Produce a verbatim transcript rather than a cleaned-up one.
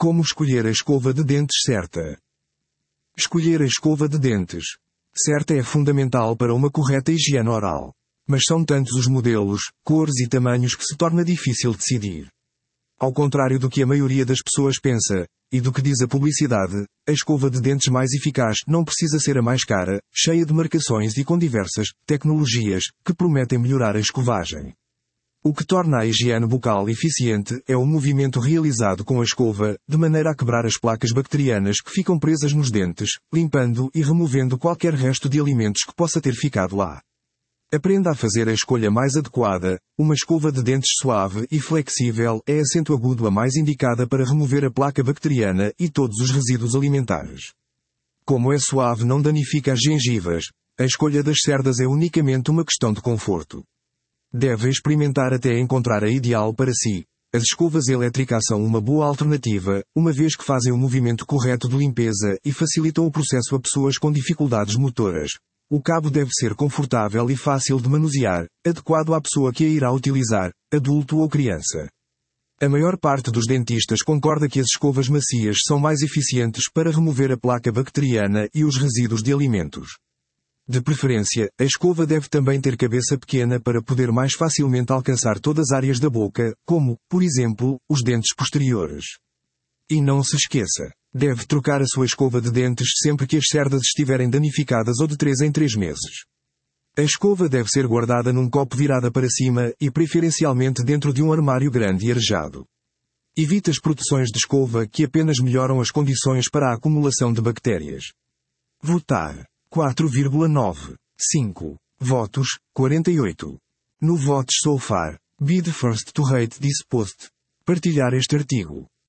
Como escolher a escova de dentes certa? Escolher a escova de dentes certa é fundamental para uma correta higiene oral. Mas são tantos os modelos, cores e tamanhos que se torna difícil decidir. Ao contrário do que a maioria das pessoas pensa, e do que diz a publicidade, a escova de dentes mais eficaz não precisa ser a mais cara, cheia de marcações e com diversas tecnologias que prometem melhorar a escovagem. O que torna a higiene bucal eficiente é o movimento realizado com a escova, de maneira a quebrar as placas bacterianas que ficam presas nos dentes, limpando e removendo qualquer resto de alimentos que possa ter ficado lá. Aprenda a fazer a escolha mais adequada. Uma escova de dentes suave e flexível é acento agudo a mais indicada para remover a placa bacteriana e todos os resíduos alimentares. Como é suave, não danifica as gengivas. A escolha das cerdas é unicamente uma questão de conforto. Deve experimentar até encontrar a ideal para si. As escovas elétricas são uma boa alternativa, uma vez que fazem o movimento correto de limpeza e facilitam o processo a pessoas com dificuldades motoras. O cabo deve ser confortável e fácil de manusear, adequado à pessoa que a irá utilizar, adulto ou criança. A maior parte dos dentistas concorda que as escovas macias são mais eficientes para remover a placa bacteriana e os resíduos de alimentos. De preferência, a escova deve também ter cabeça pequena para poder mais facilmente alcançar todas as áreas da boca, como, por exemplo, os dentes posteriores. E não se esqueça, deve trocar a sua escova de dentes sempre que as cerdas estiverem danificadas ou de três em três meses. A escova deve ser guardada num copo virada para cima e preferencialmente dentro de um armário grande e arejado. Evite as proteções de escova que apenas melhoram as condições para a acumulação de bactérias. Votar. quatro vírgula nove cinco. Votos, quarenta e oito. No Votes So Far, be the first to rate this post. Partilhar este artigo.